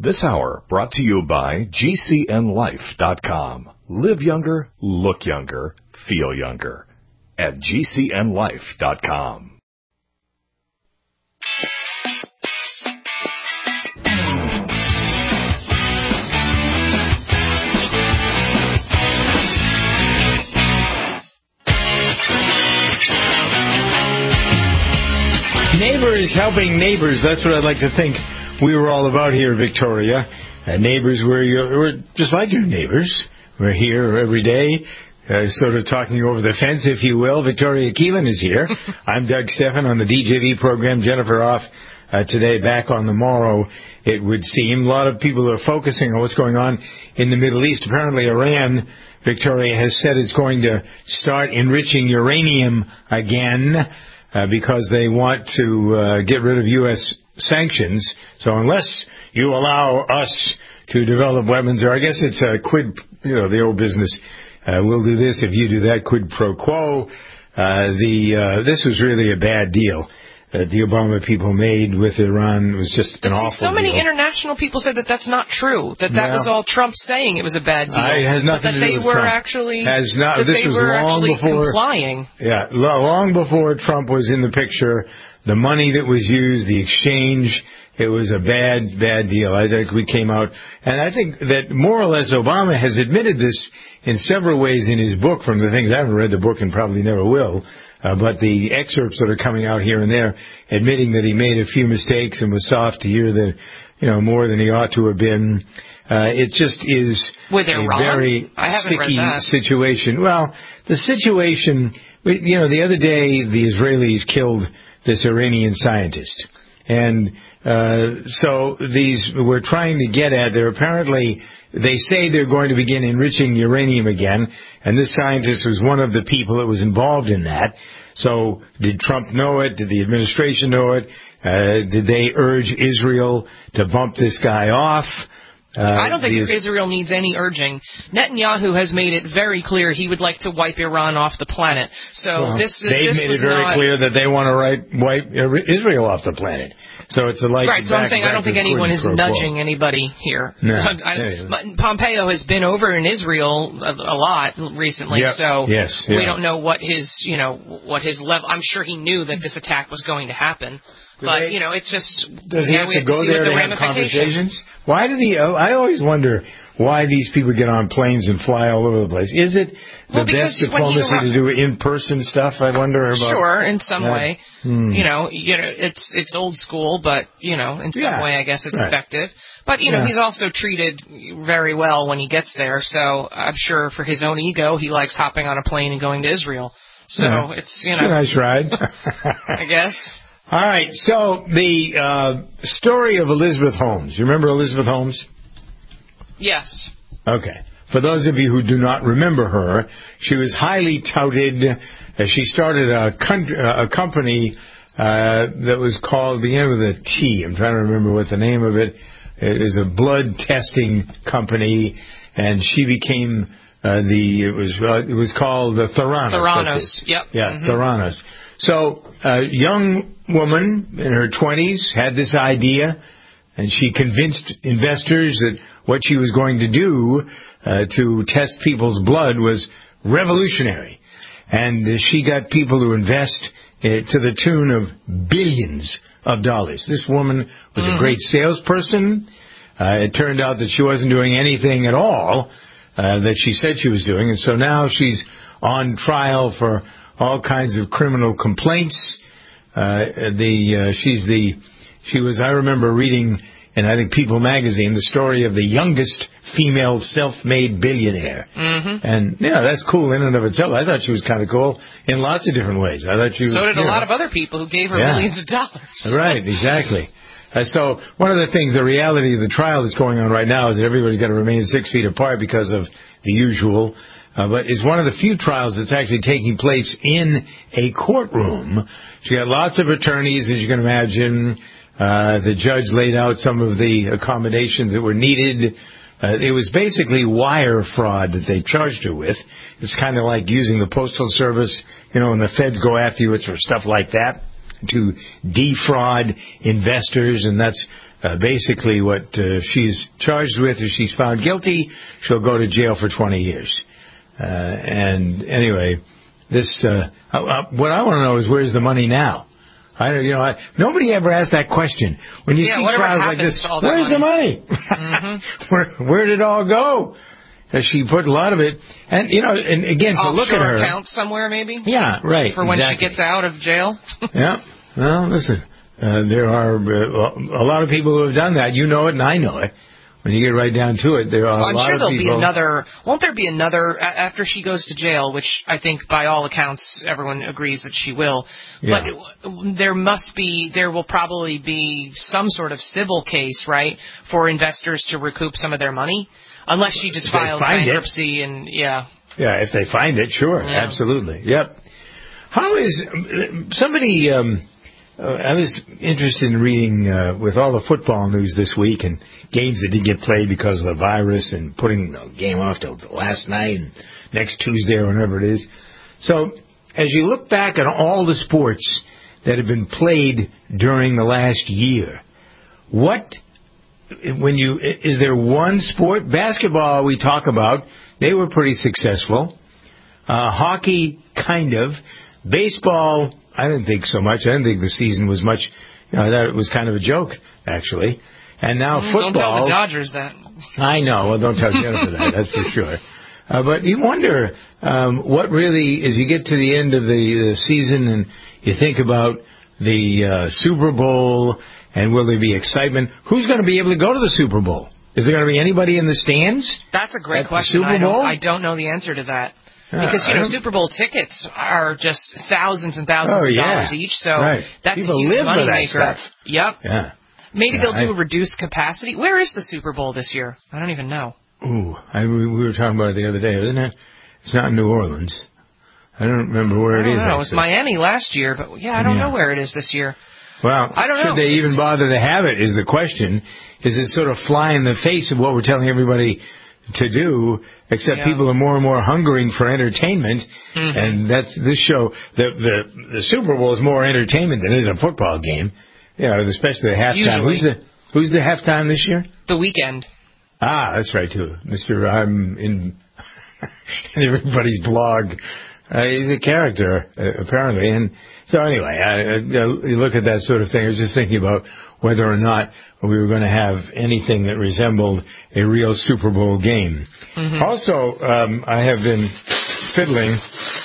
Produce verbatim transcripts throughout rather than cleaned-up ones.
This hour brought to you by G C N life dot com. Live younger, look younger, feel younger at G C N life dot com. Neighbors helping neighbors. That's what I'd like to think we were all about here, Victoria. Uh, neighbors, we're, your, we're just like your neighbors. We're here every day, uh, sort of talking over the fence, if you will. Victoria Keelan is here. I'm Doug Stephan on the D J V program. Jennifer off uh, today, back on the morrow, it would seem. A lot of people are focusing on what's going on in the Middle East. Apparently, Iran, Victoria, has said it's going to start enriching uranium again uh, because they want to uh, get rid of U S sanctions. So unless you allow us to develop weapons, or I guess it's a quid, you know, the old business, uh, we'll do this if you do that, quid pro quo. Uh, the uh, this was really a bad deal that the Obama people made with Iran. It was just an awful deal. So many deal. international people said that that's not true, that that well, was all Trump saying it was a bad deal. It has nothing that to do they with were Trump. Actually, has not, that this they was were long actually before, complying. Yeah, long before Trump was in the picture. The money that was used, the exchange, it was a bad, bad deal. I think we came out, and I think that more or less Obama has admitted this in several ways in his book. From the things, I haven't read the book and probably never will, uh, but the excerpts that are coming out here and there, admitting that he made a few mistakes and was soft to hear that, you know, more than he ought to have been. Uh, it just is With a Iran? very I haven't sticky read that. situation. Well, the situation, you know, the other day the Israelis killed this Iranian scientist. And uh, so these we're trying to get at, they're apparently, they say they're going to begin enriching uranium again, and this scientist was one of the people that was involved in that. So did Trump know it? Did the administration know it? Uh, did they urge Israel to bump this guy off? Uh, I don't think the, Israel needs any urging. Netanyahu has made it very clear he would like to wipe Iran off the planet. So well, this they've this made was it very not, clear that they want to right, wipe Israel off the planet. So it's a like right. So back, I'm saying I don't think anyone is nudging quo. anybody here. No. I, yeah. Pompeo has been over in Israel a, a lot recently, yep. so yes, yeah. we don't know what his you know what his level. I'm sure he knew that this attack was going to happen. Do but, they, you know, it's just... Does he yeah, have we to have go to there the to have conversations? Why do the... I always wonder why these people get on planes and fly all over the place. Is it the well, best diplomacy to do in-person stuff, I wonder about? Sure, in some that? way. Hmm. You know, you know, it's it's old school, but, you know, in some yeah, way I guess it's right. effective. But, you know, yeah. he's also treated very well when he gets there, so I'm sure for his own ego, he likes hopping on a plane and going to Israel. So yeah. it's, you know... It's a nice ride. I guess. All right, so the uh, story of Elizabeth Holmes. You remember Elizabeth Holmes? Yes. Okay. For those of you who do not remember her, she was highly touted. Uh, she started a, country, uh, a company uh, that was called, began with a T. I'm trying to remember what the name of it. It was a blood testing company, and she became uh, the. It was uh, it was called uh, Theranos. Theranos. Yep. Yeah, mm-hmm. Theranos. So a young woman in her twenties had this idea, and she convinced investors that what she was going to do uh, to test people's blood was revolutionary. And uh, she got people to invest uh, to the tune of billions of dollars. This woman was mm-hmm. a great salesperson. Uh, it turned out that she wasn't doing anything at all uh, that she said she was doing, and so now she's on trial for all kinds of criminal complaints. Uh, the uh, she's the she was I remember reading in I think People magazine the story of the youngest female self-made billionaire, mm-hmm. and yeah, that's cool in and of itself. I thought she was kind of cool in lots of different ways. I thought she was, so did a know, lot of other people who gave her yeah. millions of dollars. Right, exactly. Uh, so one of the things, the reality of the trial that's going on right now is that everybody's got to remain six feet apart because of the usual. Uh, but it's one of the few trials that's actually taking place in a courtroom. She got lots of attorneys, as you can imagine. Uh, the judge laid out some of the accommodations that were needed. Uh, it was basically wire fraud that they charged her with. It's kind of like using the Postal Service, you know, when the feds go after you, it's for stuff like that, to defraud investors, and that's Uh, basically, what uh, she's charged with is she's found guilty, she'll go to jail for twenty years. Uh, and anyway, this uh, uh, what I want to know is where's the money now? I don't, you know, I, nobody ever asked that question. When you yeah, see trials like this, where's money? the money? Mm-hmm. where where did it all go? Uh, she put a lot of it, and you know, and again, to Offshore look at her account somewhere, maybe. Yeah, right. For when exactly. she gets out of jail. Yeah. Well, listen, uh, there are uh, a lot of people who have done that. You know it, and I know it. When you get right down to it, there are well, a I'm lot sure of there'll people. be another. Won't there be another after she goes to jail? Which I think, by all accounts, everyone agrees that she will. Yeah. But there must be. There will probably be some sort of civil case, right, for investors to recoup some of their money, unless she just files bankruptcy it. and yeah. Yeah, if they find it, sure, yeah. Absolutely, yep. How is somebody? Um, uh, I was interested in reading uh, with all the football news this week and games that didn't get played because of the virus and putting the game off till last night and next Tuesday or whenever it is. So, as you look back at all the sports that have been played during the last year, what when you is there one sport? Basketball we talk about. They were pretty successful. Uh, hockey, kind of. Baseball, I didn't think so much. I didn't think the season was much. You know, that it was kind of a joke, actually. And now mm, football. Don't tell the Dodgers that. I know. Well, don't tell Jennifer that. That's for sure. Uh, but you wonder um, what really, as you get to the end of the, the season and you think about the uh, Super Bowl and will there be excitement, who's going to be able to go to the Super Bowl? Is there going to be anybody in the stands? That's a great at question. The Super Bowl? I don't, I don't know the answer to that. Uh, because, you know, Super Bowl tickets are just thousands and thousands oh, of yeah. dollars each, so right. that's People a huge live money for that maker. stuff. Yep. Yeah. Maybe yeah, they'll do I, a reduced capacity. Where is the Super Bowl this year? I don't even know. Ooh, I, we were talking about it the other day, isn't it? It's not in New Orleans. I don't remember where I don't it is. know. It was Miami last year, but yeah, I don't yeah. know where it is this year. Well, I don't should know. they It's... even bother to have it is the question. Is it sort of fly in the face of what we're telling everybody to do, except yeah. people are more and more hungering for entertainment, mm-hmm. and that's this show. The, the the Super Bowl is more entertainment than it is a football game, you know, especially the halftime. Usually. Who's the Who's the halftime this year? The Weekend. Ah, that's right too, Mister I'm in, in everybody's blog. Uh, he's a character uh, apparently, and so anyway, I, I, you look at that sort of thing. I was just thinking about whether or not we were going to have anything that resembled a real Super Bowl game. Mm-hmm. Also, um, I have been fiddling,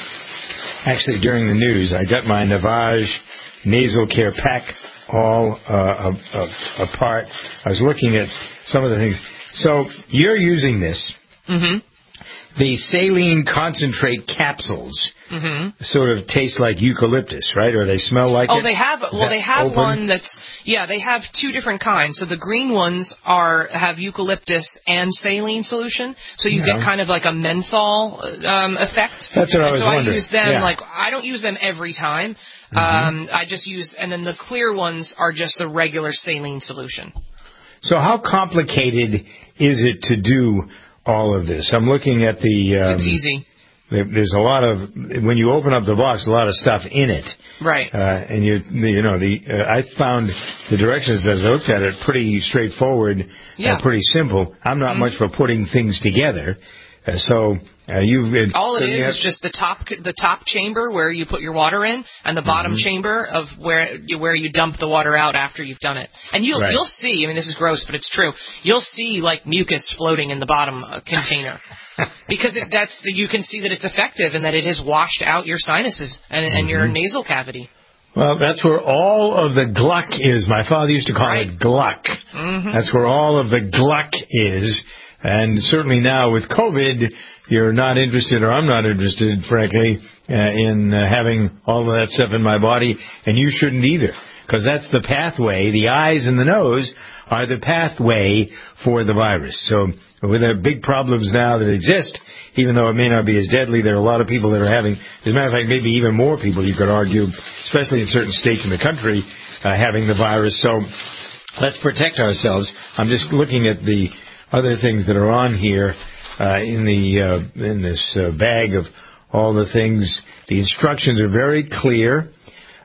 actually during the news, I got my Navage nasal care pack all uh, apart. I was looking at some of the things. So you're using this. Mm-hmm. The saline concentrate capsules mm-hmm. sort of taste like eucalyptus, right? Or they smell like oh, it? Oh, they have. Is well, they have open? one that's. Yeah, they have two different kinds. So the green ones are have eucalyptus and saline solution. So you yeah. get kind of like a menthol um, effect. That's what I and was so wondering. I use them yeah. like I don't use them every time. Mm-hmm. Um, I just use and then the clear ones are just the regular saline solution. So how complicated is it to do all of this? I'm looking at the... Um, it's easy. There's a lot of... When you open up the box, a lot of stuff in it. Right. Uh, and you you know, the uh, I found the directions as I looked at it pretty straightforward, yeah. uh, pretty simple. I'm not mm-hmm. much for putting things together. Uh, so uh, you've... Uh, all it so is have, is just the top the top chamber where you put your water in, and the bottom mm-hmm. chamber of where where you dump the water out after you've done it. And you'll right. you'll see. I mean, this is gross, but it's true. You'll see like mucus floating in the bottom uh, container because it, that's you can see that it's effective and that it has washed out your sinuses and, mm-hmm. and your nasal cavity. Well, that's where all of the gluck is. My father used to call right. it gluck. Mm-hmm. That's where all of the gluck is. And certainly now with COVID, you're not interested, or I'm not interested, frankly, uh, in uh, having all of that stuff in my body, and you shouldn't either, because that's the pathway. The eyes and the nose are the pathway for the virus. So with the big problems now that exist, even though it may not be as deadly, there are a lot of people that are having, as a matter of fact, maybe even more people, you could argue, especially in certain states in the country, uh, having the virus. So let's protect ourselves. I'm just looking at the other things that are on here uh, in the uh, in this uh, bag of all the things. The instructions are very clear.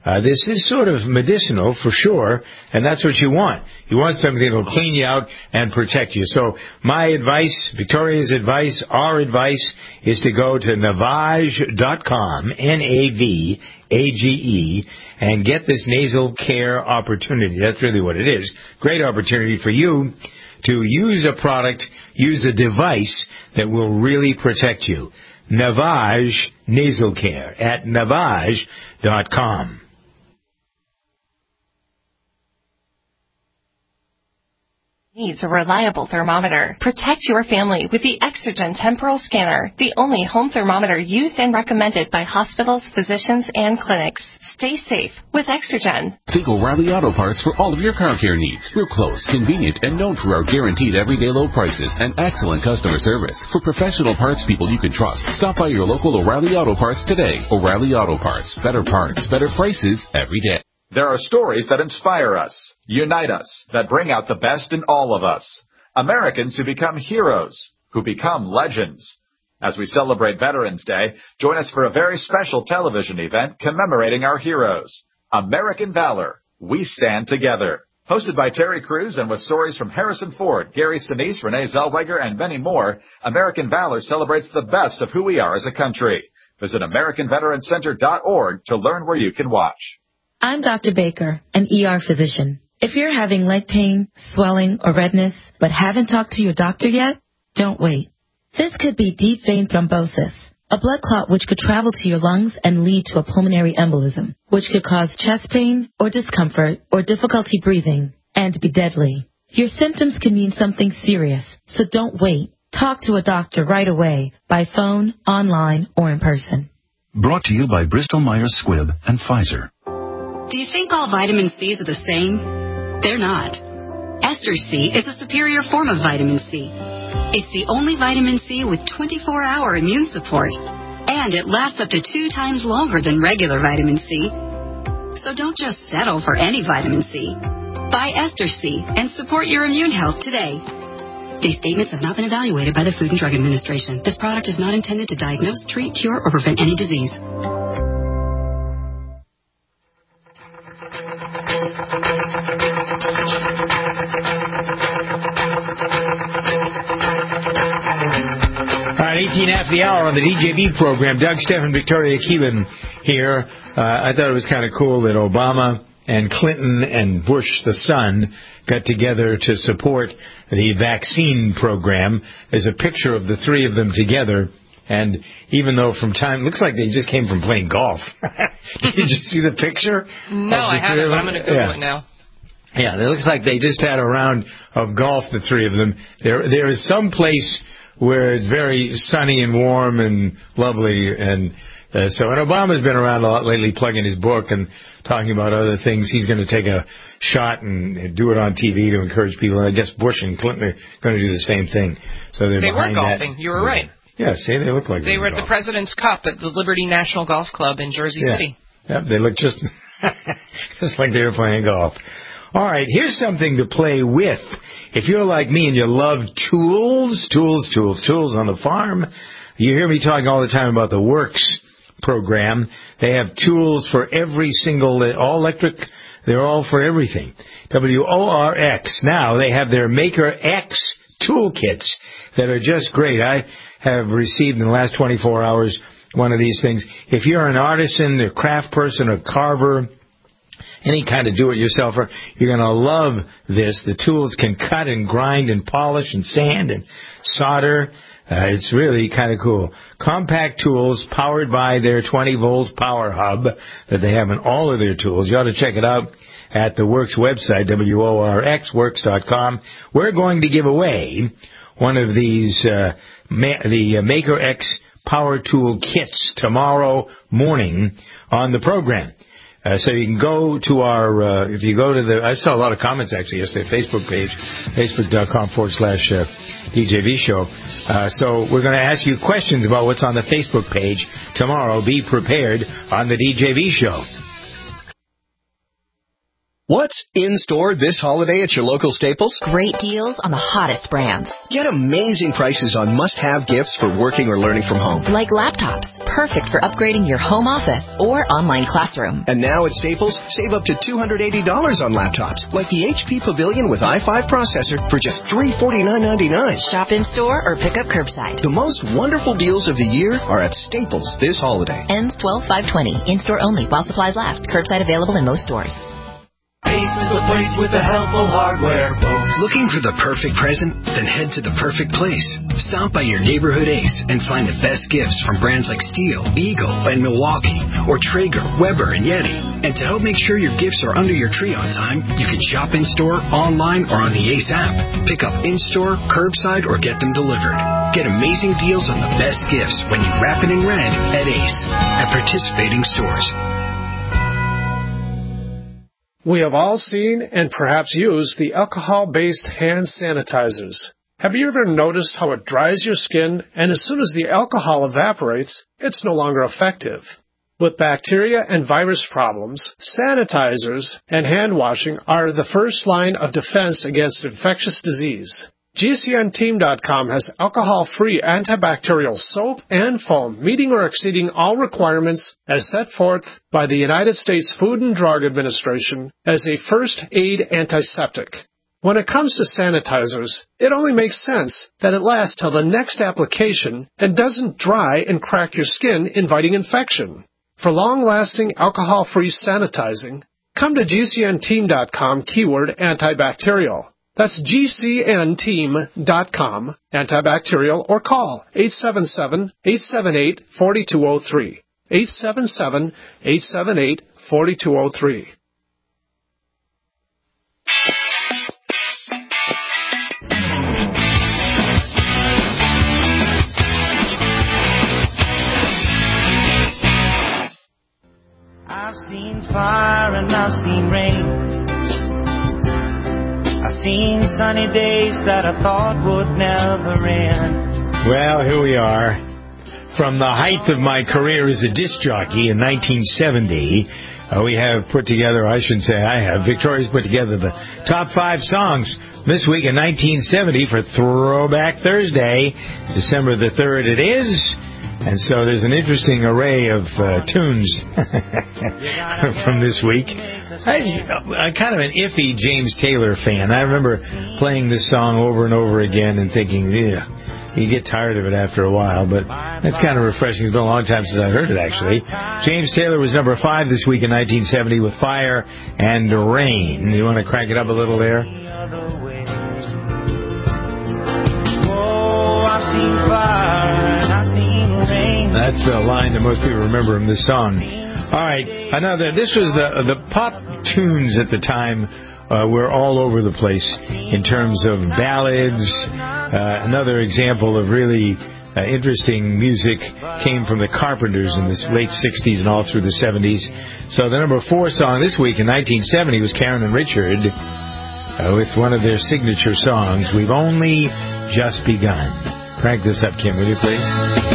Uh, this is sort of medicinal for sure, and that's what you want. You want something that will clean you out and protect you. So my advice, Victoria's advice, our advice is to go to Navage dot com, N A V A G E, and get this nasal care opportunity. That's really what it is. Great opportunity for you to use a product, use a device that will really protect you. Navage Nasal Care at Navage dot com. Needs a reliable thermometer. Protect your family with the Exergen Temporal Scanner, the only home thermometer used and recommended by hospitals, physicians, and clinics. Stay safe with Exergen. Think O'Reilly Auto Parts for all of your car care needs. We're close, convenient, and known for our guaranteed everyday low prices and excellent customer service. For professional parts people you can trust, stop by your local O'Reilly Auto Parts today. O'Reilly Auto Parts. Better parts, better prices every day. There are stories that inspire us, unite us, that bring out the best in all of us. Americans who become heroes, who become legends. As we celebrate Veterans Day, join us for a very special television event commemorating our heroes. American Valor, We Stand Together. Hosted by Terry Crews and with stories from Harrison Ford, Gary Sinise, Renee Zellweger, and many more, American Valor celebrates the best of who we are as a country. Visit American Veteran Center dot org to learn where you can watch. I'm Doctor Baker, an E R physician. If you're having leg pain, swelling, or redness, but haven't talked to your doctor yet, don't wait. This could be deep vein thrombosis, a blood clot which could travel to your lungs and lead to a pulmonary embolism, which could cause chest pain or discomfort or difficulty breathing and be deadly. Your symptoms can mean something serious, so don't wait. Talk to a doctor right away, by phone, online, or in person. Brought to you by Bristol Myers Squibb and Pfizer. Do you think all vitamin C's are the same? They're not. Ester C is a superior form of vitamin C. It's the only vitamin C with twenty-four hour immune support, and it lasts up to two times longer than regular vitamin C. So don't just settle for any vitamin C. Buy Ester C and support your immune health today. These statements have not been evaluated by the Food and Drug Administration. This product is not intended to diagnose, treat, cure, or prevent any disease. All right, eighteen after the hour on the D J V program. Doug, Stephan, Victoria Keelan here. Uh, I thought it was kind of cool that Obama and Clinton and Bush, the son, got together to support the vaccine program. There's a picture of the three of them together. And even though from time, looks like they just came from playing golf. Did you see the picture? No, I haven't, but I'm going to Google yeah. it now. Yeah, it looks like they just had a round of golf, the three of them. There, there is some place where it's very sunny and warm and lovely. And uh, so, and Obama's been around a lot lately plugging his book and talking about other things. He's going to take a shot and, and do it on T V to encourage people. And I guess Bush and Clinton are going to do the same thing. So they're they behind were golfing. That. You were right. Yeah, see, they look like they, they were at golf. the President's Cup at the Liberty National Golf Club in Jersey yeah. City. Yeah, they look just just like they were playing golf. All right, here's something to play with. If you're like me and you love tools, tools, tools, tools on the farm, you hear me talking all the time about the Works program. They have tools for every single, all electric, they're all for everything. W O R X. Now they have their Maker X toolkits that are just great. I have received in the last twenty-four hours one of these things. If you're an artisan, a craft person, a carver, any kind of do-it-yourselfer, you're going to love this. The tools can cut and grind and polish and sand and solder. Uh, it's really kind of cool. Compact tools powered by their twenty volt power hub that they have in all of their tools. You ought to check it out at the Works website, W O R X works dot com. We're going to give away one of these, uh, ma- the uh, Maker X Power Tool Kits tomorrow morning on the program. Uh, so you can go to our, uh, if you go to the, I saw a lot of comments actually yesterday, Facebook page, facebook.com forward slash uh, DJV show. Uh, so we're going to ask you questions about what's on the Facebook page tomorrow. Be prepared on the D J V show. What's in store this holiday at your local Staples? Great deals on the hottest brands. Get amazing prices on must-have gifts for working or learning from home. Like laptops, perfect for upgrading your home office or online classroom. And now at Staples, save up to two hundred eighty dollars on laptops, like the H P Pavilion with i five processor for just three hundred forty-nine ninety-nine. Shop in store or pick up curbside. The most wonderful deals of the year are at Staples this holiday. Ends twelve five twenty. In-store only while supplies last. Curbside available in most stores. Ace is the place with the helpful hardware, folks. Looking for the perfect present? Then head to the perfect place. Stop by your neighborhood Ace and find the best gifts from brands like Stihl, Eagle, and Milwaukee, or Traeger, Weber, and Yeti. And to help make sure your gifts are under your tree on time, you can shop in-store, online, or on the Ace app. Pick up in-store, curbside, or get them delivered. Get amazing deals on the best gifts when you wrap it in red at Ace at participating stores. We have all seen and perhaps used the alcohol-based hand sanitizers. Have you ever noticed how it dries your skin, and as soon as the alcohol evaporates, it's no longer effective? With bacteria and virus problems, sanitizers and hand washing are the first line of defense against infectious disease. G C N team dot com has alcohol-free antibacterial soap and foam meeting or exceeding all requirements as set forth by the United States Food and Drug Administration as a first aid antiseptic. When it comes to sanitizers, it only makes sense that it lasts till the next application and doesn't dry and crack your skin, inviting infection. For long-lasting alcohol-free sanitizing, come to G C N team dot com keyword antibacterial. That's G C N team dot com, antibacterial, or call eight seven seven, eight seven eight, four two zero three, eight seven seven, eight seven eight, four two zero three. I've seen fire and I've seen rain. I've seen sunny days that I thought would never end. Well, here we are. From the height of my career as a disc jockey in nineteen seventy, uh, we have put together, I shouldn't say I have, Victoria's put together the top five songs this week in nineteen seventy for Throwback Thursday. December the third it is. And so there's an interesting array of uh, tunes from this week. I, I'm kind of an iffy James Taylor fan. I remember playing this song over and over again and thinking, yeah, you get tired of it after a while, but that's kind of refreshing. It's been a long time since I heard it, actually. James Taylor was number five this week in nineteen seventy with Fire and Rain. You want to crank it up a little there? Oh, I've seen fire and I've seen rain. That's the line that most people remember from this song. All right, another. This was the the pop tunes at the time uh, were all over the place in terms of ballads. Uh, another example of really uh, interesting music came from the Carpenters in the late sixties and all through the seventies. So the number four song this week in nineteen seventy was Karen and Richard uh, with one of their signature songs, "We've Only Just Begun." Crank this up, Kim, will you please?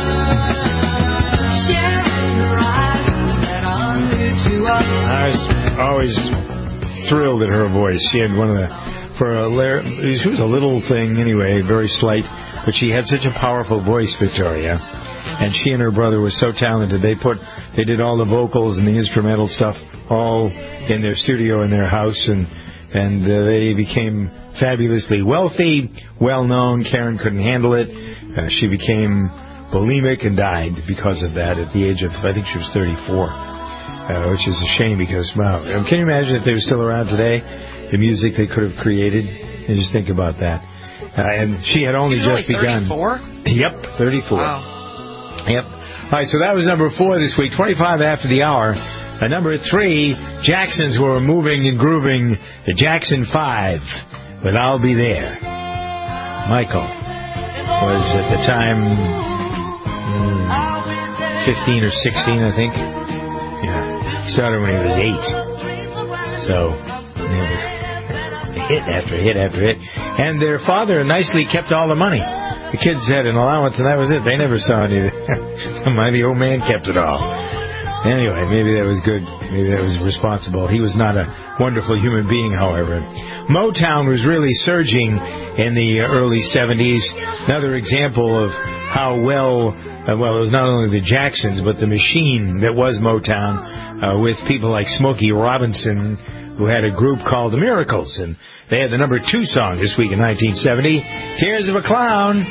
I was always thrilled at her voice. She had one of the, for a, she was a little thing anyway, very slight, but she had such a powerful voice, Victoria. And she and her brother were so talented. They put, they did all the vocals and the instrumental stuff all in their studio in their house, and and uh, they became fabulously wealthy, well known. Karen couldn't handle it. Uh, she became bulimic and died because of that at the age of, I think she was thirty-four. Uh, which is a shame because, wow, can you imagine if they were still around today, the music they could have created? And just think about that. Uh, and she had only she just only begun. thirty-four? Yep, thirty-four. Wow. Yep. All right, so that was number four this week, twenty-five after the hour. Uh, number three, Jacksons were moving and grooving, the Jackson Five with I'll Be There. Michael was at the time mm, fifteen or sixteen, I think. Yeah. Started when he was eight. So, hit after hit after hit. And their father nicely kept all the money. The kids had an allowance, and that was it. They never saw anything. The old man kept it all. Anyway, maybe that was good. Maybe that was responsible. He was not a wonderful human being, however. Motown was really surging in the early seventies. Another example of how well, uh, well, it was not only the Jacksons, but the machine that was Motown, uh, with people like Smokey Robinson, who had a group called The Miracles, and they had the number two song this week in nineteen seventy, Tears of a Clown.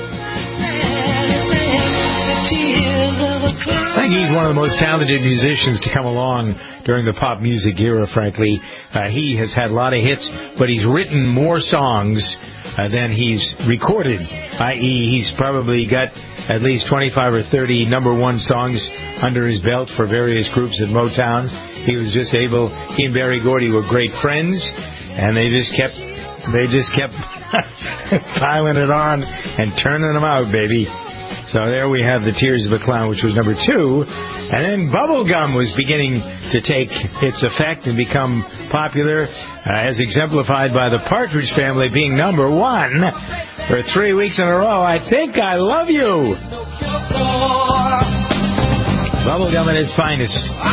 I think he's one of the most talented musicians to come along during the pop music era, frankly. Uh, he has had a lot of hits, but he's written more songs uh, than he's recorded, that is he's probably got at least twenty-five or thirty number one songs under his belt for various groups at Motown. He was just able, he and Berry Gordy were great friends, and they just kept, they just kept piling it on and turning them out, baby. So there we have the Tears of a Clown, which was number two. And then Bubblegum was beginning to take its effect and become popular, uh, as exemplified by the Partridge Family being number one for three weeks in a row. I Think I Love You. Bubblegum at its finest.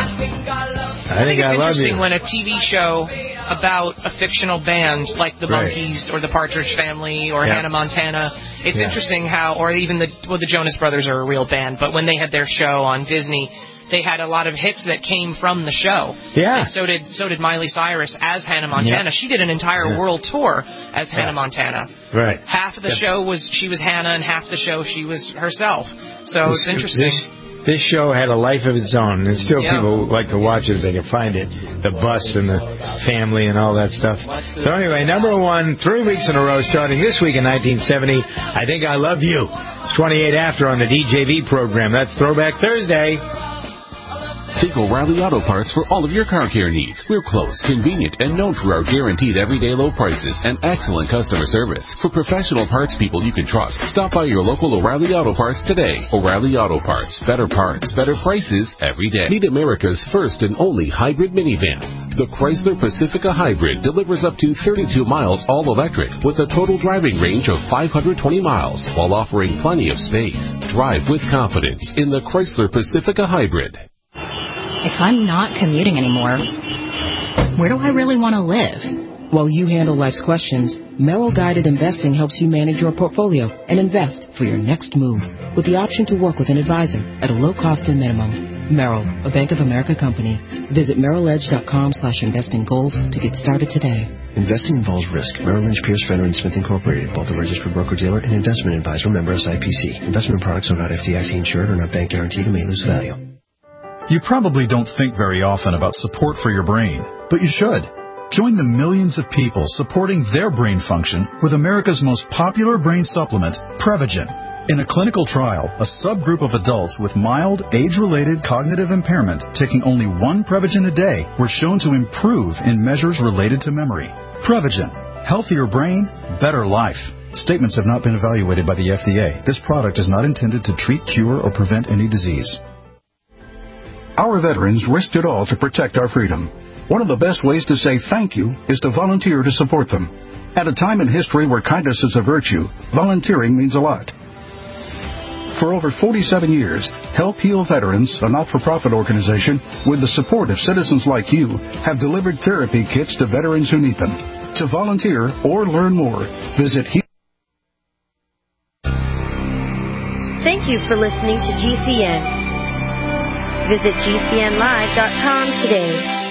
I think I, I love you. It's interesting you. when a T V show about a fictional band like the Right. Monkees or the Partridge Family or Yeah. Hannah Montana, it's Yeah. interesting how, or even the well, the Jonas Brothers are a real band, but when they had their show on Disney, they had a lot of hits that came from the show. Yeah. And so did so did Miley Cyrus as Hannah Montana. Yeah. She did an entire Yeah. world tour as Hannah Yeah. Montana. Right. Half of the Yeah. show was she was Hannah, and half the show she was herself. So This- it's interesting. This, this show had a life of its own, and still Yeah. people like to watch it if they can find it. The bus and the family and all that stuff. So anyway, number one, three weeks in a row, starting this week in nineteen seventy, I Think I Love You. It's twenty-eight after on the D J V program. That's Throwback Thursday. Think O'Reilly Auto Parts for all of your car care needs. We're close, convenient, and known for our guaranteed everyday low prices and excellent customer service. For professional parts people you can trust, stop by your local O'Reilly Auto Parts today. O'Reilly Auto Parts. Better parts, better prices every day. Meet America's first and only hybrid minivan. The Chrysler Pacifica Hybrid delivers up to thirty-two miles all electric with a total driving range of five hundred twenty miles while offering plenty of space. Drive with confidence in the Chrysler Pacifica Hybrid. If I'm not commuting anymore, where do I really want to live? While you handle life's questions, Merrill Guided Investing helps you manage your portfolio and invest for your next move with the option to work with an advisor at a low cost and minimum. Merrill, a Bank of America company. Visit merrill edge dot com slash investing goals to get started today. Investing involves risk. Merrill Lynch, Pierce, Fenner, and Smith Incorporated, both a registered broker-dealer and investment advisor, member S I P C. Investment products are not F D I C insured or not bank guaranteed and may lose value. You probably don't think very often about support for your brain, but you should. Join the millions of people supporting their brain function with America's most popular brain supplement, Prevagen. In a clinical trial, a subgroup of adults with mild, age-related cognitive impairment taking only one Prevagen a day were shown to improve in measures related to memory. Prevagen. Healthier brain, better life. Statements have not been evaluated by the F D A. This product is not intended to treat, cure, or prevent any disease. Our veterans risked it all to protect our freedom. One of the best ways to say thank you is to volunteer to support them. At a time in history where kindness is a virtue, volunteering means a lot. For over forty-seven years, Help Heal Veterans, a not-for-profit organization, with the support of citizens like you, have delivered therapy kits to veterans who need them. To volunteer or learn more, visit Heal. Thank you for listening to G C N. Visit G C N live dot com today.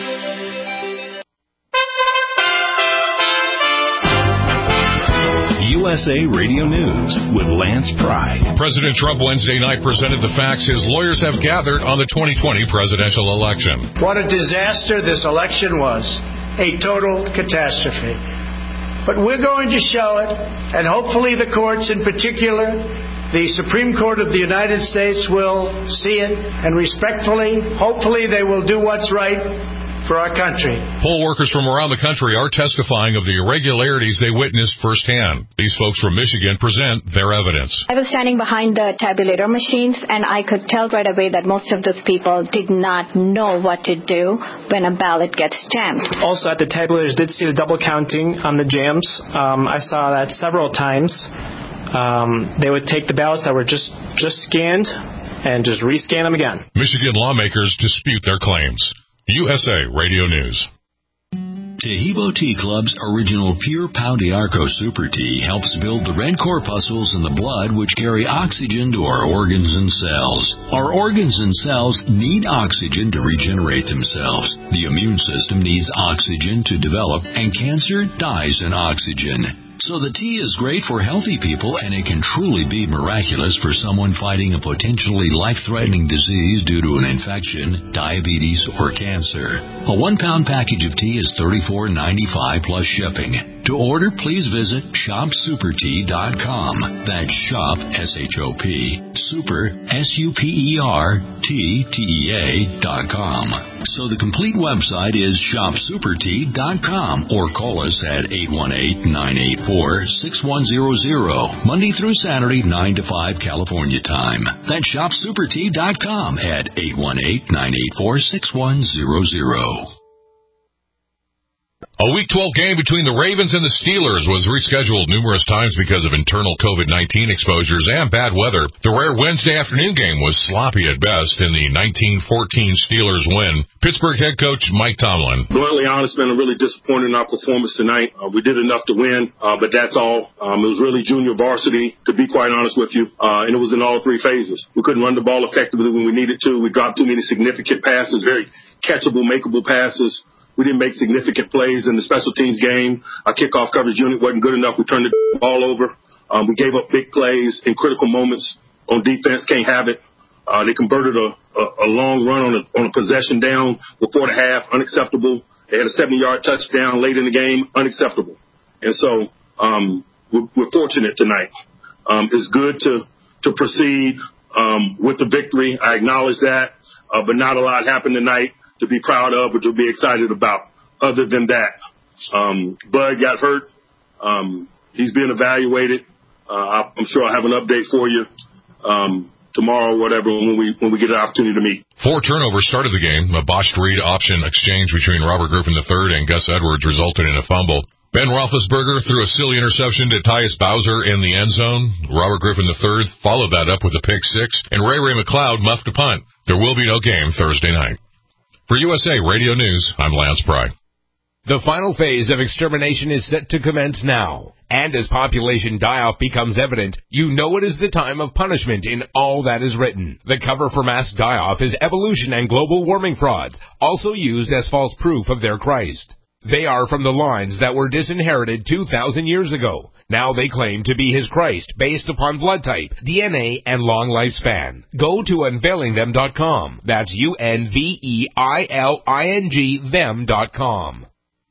U S A Radio News with Lance Pride. President Trump Wednesday night presented the facts his lawyers have gathered on the twenty twenty presidential election. What a disaster this election was. A total catastrophe. But we're going to show it, and hopefully the courts in particular, the Supreme Court of the United States, will see it, and respectfully, hopefully they will do what's right for our country. Poll workers from around the country are testifying of the irregularities they witnessed firsthand. These folks from Michigan present their evidence. I was standing behind the tabulator machines, and I could tell right away that most of those people did not know what to do when a ballot gets jammed. Also, at the tabulators, did see the double counting on the jams. Um, I saw that several times. Um, they would take the ballots that were just, just scanned and just rescan them again. Michigan lawmakers dispute their claims. U S A Radio News. Tahibo Tea Club's original Pure Pau d'Arco Super Tea helps build the red corpuscles in the blood which carry oxygen to our organs and cells. Our organs and cells need oxygen to regenerate themselves. The immune system needs oxygen to develop, and cancer dies in oxygen. So the tea is great for healthy people, and it can truly be miraculous for someone fighting a potentially life-threatening disease due to an infection, diabetes, or cancer. A one-pound package of tea is thirty-four ninety-five plus shipping. To order, please visit shop super tea dot com. That's shop, S H O P, super, S U P E R, T, T E A, dot com. So the complete website is shop super tea dot com, or call us at eight one eight, nine eight four, six one zero zero, Monday through Saturday, nine to five California time. That's shop super tea dot com at eight one eight, nine eight four, six one zero zero. A Week twelve game between the Ravens and the Steelers was rescheduled numerous times because of internal COVID nineteen exposures and bad weather. The rare Wednesday afternoon game was sloppy at best in the nineteen fourteen Steelers win. Pittsburgh head coach Mike Tomlin. Bluntly honest, been really disappointed in our performance tonight. Uh, we did enough to win, uh, but that's all. Um, it was really junior varsity, to be quite honest with you, uh, and it was in all three phases. We couldn't run the ball effectively when we needed to. We dropped too many significant passes, very catchable, makeable passes. We didn't make significant plays in the special teams game. Our kickoff coverage unit wasn't good enough. We turned the ball over. Um, we gave up big plays in critical moments on defense. Can't have it. Uh, they converted a, a, a long run on a, on a possession down before the half. Unacceptable. They had a seventy-yard touchdown late in the game. Unacceptable. And so um, we're, we're fortunate tonight. Um, it's good to, to proceed um, with the victory. I acknowledge that, uh, but not a lot happened tonight to be proud of or to be excited about. Other than that, um, Bud got hurt. Um, he's being evaluated. Uh, I'm sure I'll have an update for you um, tomorrow or whatever when we when we get an opportunity to meet. Four turnovers started the game. A botched read option exchange between Robert Griffin the third and Gus Edwards resulted in a fumble. Ben Roethlisberger threw a silly interception to Tyus Bowser in the end zone. Robert Griffin the third followed that up with a pick six, and Ray Ray McLeod muffed a punt. There will be no game Thursday night. For U S A Radio News, I'm Lance Pry. The final phase of extermination is set to commence now. And as population die-off becomes evident, you know it is the time of punishment in all that is written. The cover for mass die-off is evolution and global warming frauds, also used as false proof of their Christ. They are from the lines that were disinherited two thousand years ago. Now they claim to be his Christ based upon blood type, D N A, and long lifespan. Go to unveiling them dot com. That's U N V E I L I N G them dot com.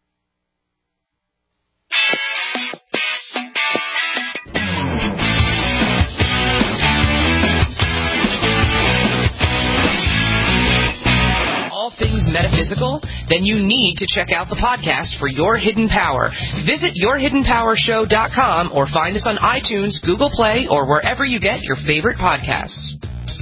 Things metaphysical, then you need to check out the podcast for Your Hidden Power. Visit your hidden power show dot com or find us on iTunes, Google Play, or wherever you get your favorite podcasts.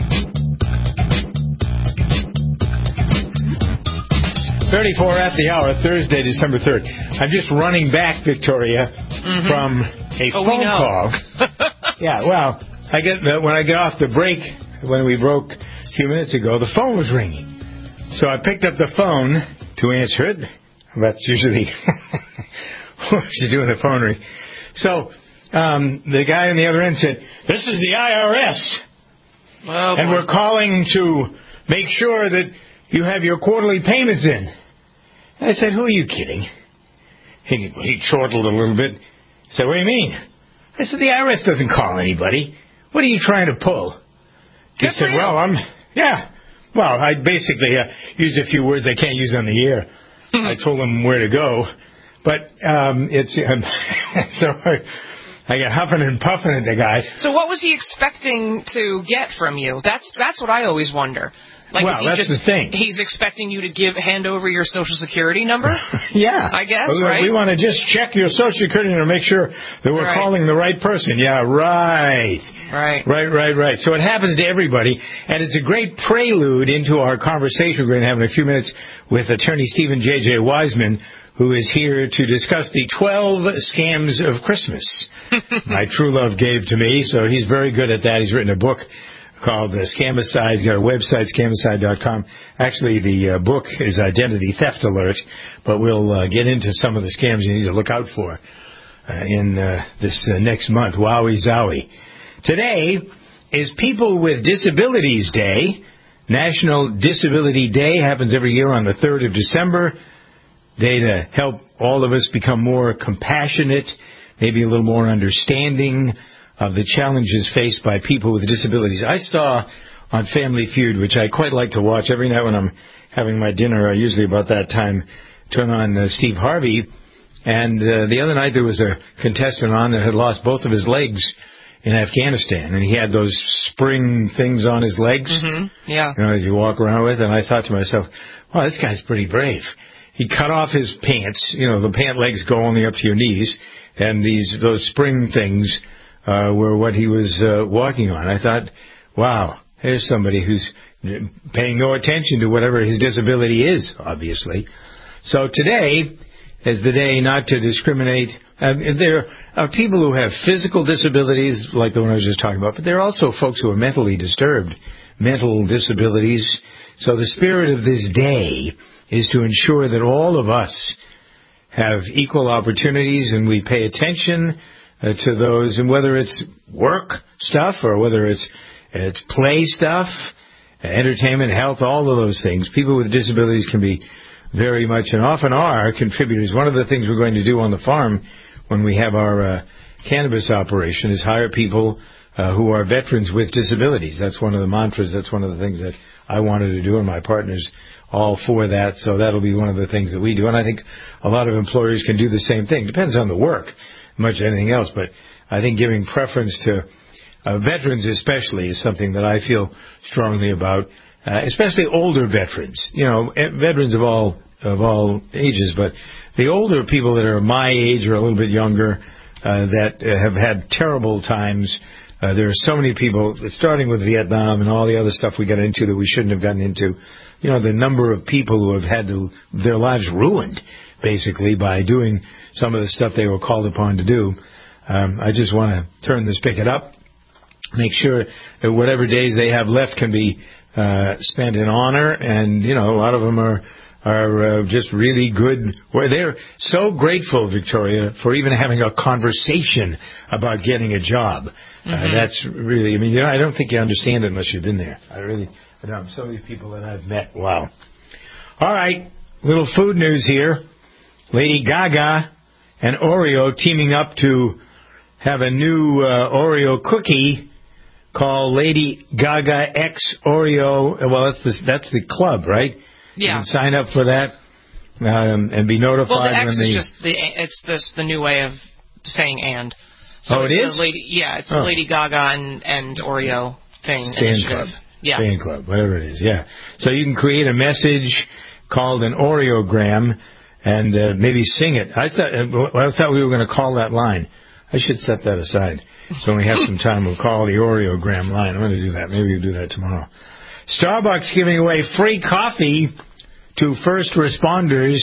thirty-four at the hour, Thursday, December third. I'm just running back, Victoria, mm-hmm. from a oh, phone call. Yeah, well, I get when I get off the break, when we broke a few minutes ago, the phone was ringing. So I picked up the phone to answer it. That's usually what you do when the phone rings. So um, the guy on the other end said, "This is the I R S, oh, and we're calling to make sure that you have your quarterly payments in." And I said, "Who are you kidding?" He, he chortled a little bit. He said, "What do you mean?" I said, "The I R S doesn't call anybody. What are you trying to pull?" He Good said, "Well, I'm, yeah. Well, I basically uh, used a few words I can't use on the air. I told him where to go. But um, it's um, so I, I got huffing and puffing at the guy. So what was he expecting to get from you? That's that's what I always wonder. Like, well, that's just, the thing. He's expecting you to give hand over your Social Security number? Yeah. I guess, we, right? We want to just check your Social Security number to make sure that we're right. calling the right person. Yeah, right. Right. Right, right, right. So it happens to everybody, and it's a great prelude into our conversation we're going to have in a few minutes with attorney Stephen J J. Wiseman, who is here to discuss the twelve scams of Christmas. My true love gave to me, so he's very good at that. He's written a book called uh, Scamicide. He's got a website, scamicide dot com. Actually, the uh, book is Identity Theft Alert, but we'll uh, get into some of the scams you need to look out for uh, in uh, this uh, next month. Wowie zowie. Today is People with Disabilities Day. National Disability Day happens every year on the third of December. Day to help all of us become more compassionate, maybe a little more understanding of the challenges faced by people with disabilities. I saw on Family Feud, which I quite like to watch every night when I'm having my dinner, I usually about that time turn on uh, Steve Harvey, and uh, the other night there was a contestant on that had lost both of his legs in Afghanistan, and he had those spring things on his legs, mm-hmm. yeah. you know, as you walk around with, and I thought to myself, wow, this guy's pretty brave. He cut off his pants, you know, the pant legs go only up to your knees, and these those spring things uh, were what he was uh, walking on. I thought, wow, here's somebody who's paying no attention to whatever his disability is, obviously. So today is the day not to discriminate. Uh, there are people who have physical disabilities, like the one I was just talking about, but there are also folks who are mentally disturbed, mental disabilities. So the spirit of this day is to ensure that all of us have equal opportunities and we pay attention uh, to those, and whether it's work stuff or whether it's, it's play stuff, entertainment, health, all of those things. People with disabilities can be very much and often are contributors. One of the things we're going to do on the farm when we have our uh, cannabis operation is hire people uh, who are veterans with disabilities. That's one of the mantras. That's one of the things that I wanted to do, and my partner's all for that. So that'll be one of the things that we do. And I think a lot of employers can do the same thing. Depends on the work, much as anything else. But I think giving preference to uh, veterans especially is something that I feel strongly about. Uh, especially older veterans, you know, veterans of all of all ages, but the older people that are my age or a little bit younger uh, that uh, have had terrible times. Uh, there are so many people, starting with Vietnam and all the other stuff we got into that we shouldn't have gotten into. You know, the number of people who have had to, their lives ruined, basically, by doing some of the stuff they were called upon to do. Um, I just want to turn the spigot up, make sure that whatever days they have left can be Uh, spent in honor, and you know, a lot of them are are uh, just really good. Where they're so grateful, Victoria, for even having a conversation about getting a job. Mm-hmm. Uh, that's really, I mean, you know, I don't think you understand it unless you've been there. I really, I don't. So many people that I've met. Wow. All right, little food news here. Lady Gaga and Oreo teaming up to have a new uh, Oreo cookie called Lady Gaga X Oreo. Well, that's the, that's the club, right? Yeah. You can sign up for that um, and be notified well, the X when they... is just the, it's this, the new way of saying and. So oh, it is? Lady, yeah, it's oh. a Lady Gaga and, and Oreo thing. Stand initiative. Club. Yeah. Stand Club, whatever it is, yeah. So you can create a message called an Oreogram and uh, maybe sing it. I thought, I thought we were going to call that line. I should set that aside. So when we have some time, we'll call the Oreogram line. I'm going to do that. Maybe we'll do that tomorrow. Starbucks giving away free coffee to first responders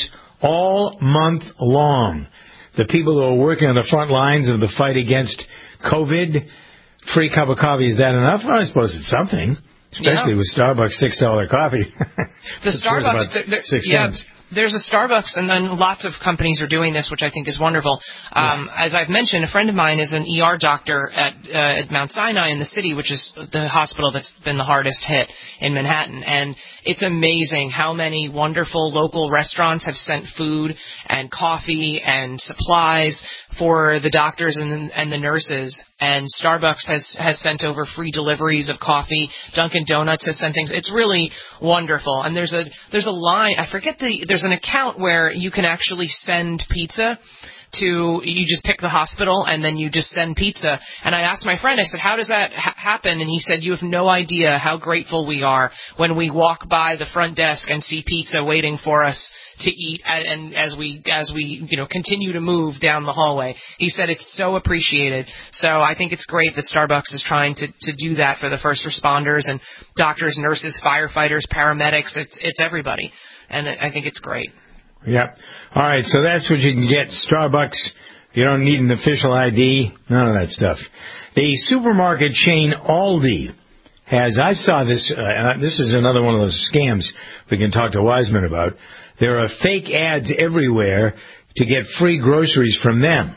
all month long. The people who are working on the front lines of the fight against COVID, free cup of coffee, is that enough? Well, I suppose it's something, especially yeah. with Starbucks six dollar coffee. The Starbucks, about they're, six yeah, cents. There's a Starbucks, and then lots of companies are doing this, which I think is wonderful. Um, yeah. As I've mentioned, a friend of mine is an E R doctor at, uh, at Mount Sinai in the city, which is the hospital that's been the hardest hit in Manhattan. And it's amazing how many wonderful local restaurants have sent food and coffee and supplies for the doctors and, and the nurses. And Starbucks has, has sent over free deliveries of coffee. Dunkin' Donuts has sent things. It's really wonderful. And there's a there's a line. I forget the. There's an account where you can actually send pizza to. You just pick the hospital and then you just send pizza. And I asked my friend. I said, "How does that ha- happen?" And he said, "You have no idea how grateful we are when we walk by the front desk and see pizza waiting for us to eat, and as we as we you know continue to move down the hallway." He said it's so appreciated. So I think it's great that Starbucks is trying to, to do that for the first responders and doctors, nurses, firefighters, paramedics. It's it's everybody, and I think it's great. Yep. All right, so that's what you can get. Starbucks. You don't need an official I D. None of that stuff. The supermarket chain Aldi has, I saw this, uh, and this is another one of those scams we can talk to Wiseman about. There are fake ads everywhere to get free groceries from them.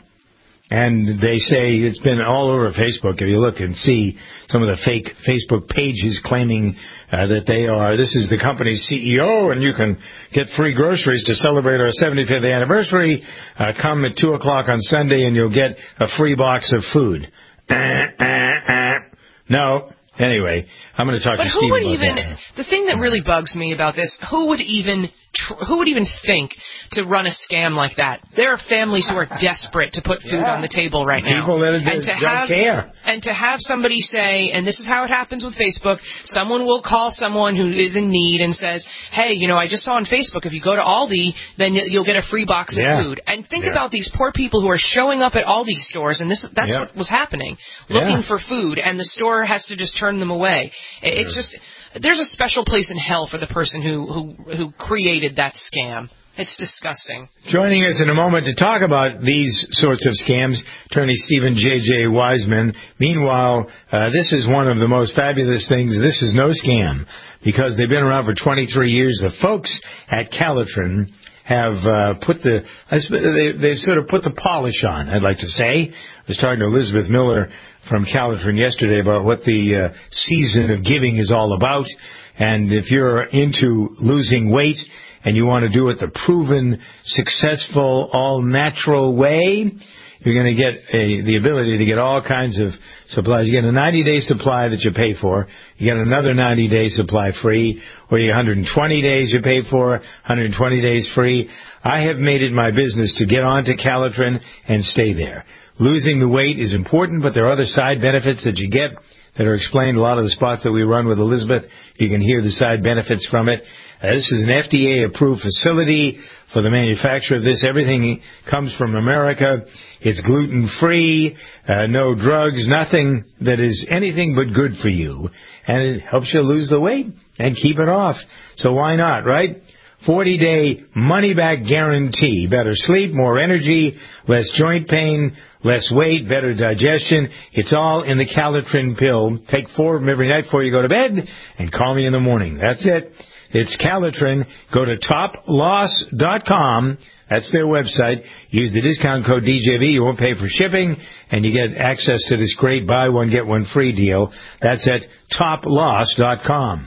And they say it's been all over Facebook. If you look and see some of the fake Facebook pages claiming uh, that they are, this is the company's C E O, and you can get free groceries to celebrate our seventy-fifth anniversary. Uh, come at two o'clock on Sunday, and you'll get a free box of food. Uh, uh, uh. No. Anyway, I'm going to talk but to who Steve would about even, that. The thing that really bugs me about this, who would even tr- who would even think to run a scam like that? There are families who are desperate to put food Yeah. on the table right now. People that and to don't have, care. And to have somebody say, and this is how it happens with Facebook, someone will call someone who is in need and says, hey, you know, I just saw on Facebook, if you go to Aldi, then you'll get a free box of Yeah. food. And think Yeah. about these poor people who are showing up at Aldi stores, and this that's Yep. what was happening, looking Yeah. for food, and the store has to just turn them away. It's just, there's a special place in hell for the person who, who, who created that scam. It's disgusting. Joining us in a moment to talk about these sorts of scams, attorney Stephen J J. Wiseman. Meanwhile, uh, this is one of the most fabulous things. This is no scam because they've been around for twenty-three years. The folks at Calitrin have uh, put the, they, they've sort of put the polish on, I'd like to say. I was talking to Elizabeth Miller from Calitrin yesterday about what the uh, season of giving is all about. And if you're into losing weight and you want to do it the proven, successful, all-natural way, you're going to get a, the ability to get all kinds of supplies. You get a ninety-day supply that you pay for. You get another ninety-day supply free, or you get one hundred twenty days you pay for, one hundred twenty days free. I have made it my business to get on to Calitrin and stay there. Losing the weight is important, but there are other side benefits that you get that are explained. A lot of the spots that we run with Elizabeth, you can hear the side benefits from it. Uh, this is an F D A-approved facility for the manufacture of this. Everything comes from America. It's gluten-free, uh, no drugs, nothing that is anything but good for you. And it helps you lose the weight and keep it off. So why not, right? forty-day money-back guarantee. Better sleep, more energy, less joint pain, less weight, better digestion. It's all in the Calitrin pill. Take four of them every night before you go to bed and call me in the morning. That's it. It's Calitrin. Go to top loss dot com. That's their website. Use the discount code D J V. You won't pay for shipping, and you get access to this great buy one, get one free deal. That's at top loss dot com.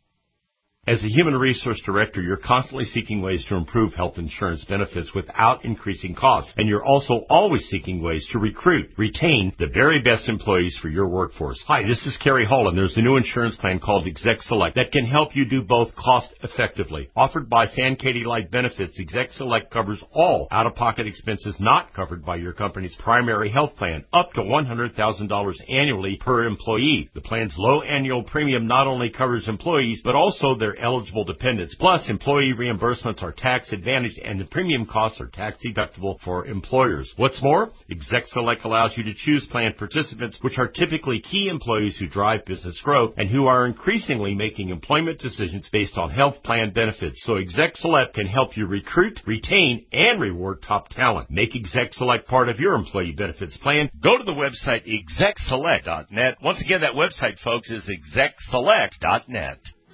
As a human resource director, you're constantly seeking ways to improve health insurance benefits without increasing costs. And you're also always seeking ways to recruit, retain the very best employees for your workforce. Hi, this is Kerry Hall, and there's a new insurance plan called Exec Select that can help you do both cost effectively. Offered by Sankaty Life Benefits, Exec Select covers all out-of-pocket expenses not covered by your company's primary health plan, up to one hundred thousand dollars annually per employee. The plan's low annual premium not only covers employees, but also their eligible dependents. Plus, employee reimbursements are tax advantaged and the premium costs are tax deductible for employers. What's more, Exec Select allows you to choose plan participants, which are typically key employees who drive business growth and who are increasingly making employment decisions based on health plan benefits. So Exec Select can help you recruit, retain, and reward top talent. Make Exec Select part of your employee benefits plan. Go to the website exec select dot net. Once again, that website, folks, is exec select dot net.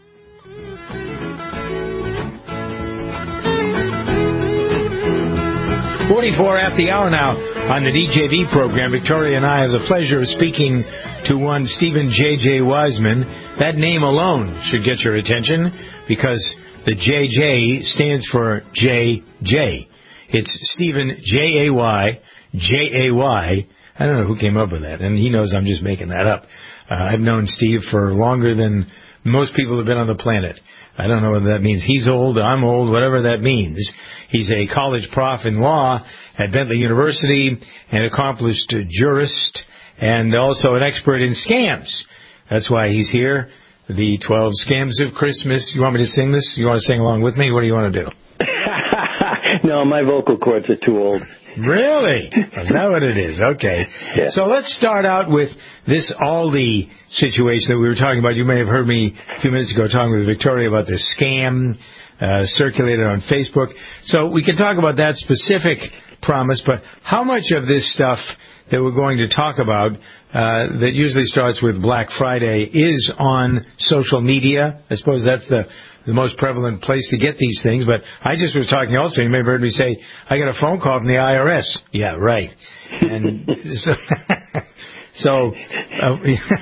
forty-four after the hour now on the D J V program. Victoria and I have the pleasure of speaking to one Stephen J J. Wiseman. That name alone should get your attention because the J J stands for J J. It's Stephen J A Y, J A Y. I don't know who came up with that, and he knows I'm just making that up. Uh, I've known Steve for longer than most people have been on the planet. I don't know whether that means he's old, I'm old, whatever that means. He's a college prof in law at Bentley University, an accomplished jurist, and also an expert in scams. That's why he's here. The twelve Scams of Christmas. You want me to sing this? You want to sing along with me? What do you want to do? No, my vocal cords are too old. Really? Is that what it is? Okay. Yeah. So let's start out with this Aldi situation that we were talking about. You may have heard me a few minutes ago talking with Victoria about this scam uh, circulated on Facebook. So we can talk about that specific promise, but how much of this stuff that we're going to talk about uh, that usually starts with Black Friday is on social media. I suppose that's the the most prevalent place to get these things. But I just was talking also, you may have heard me say, I got a phone call from the I R S. Yeah, right. And so, so uh,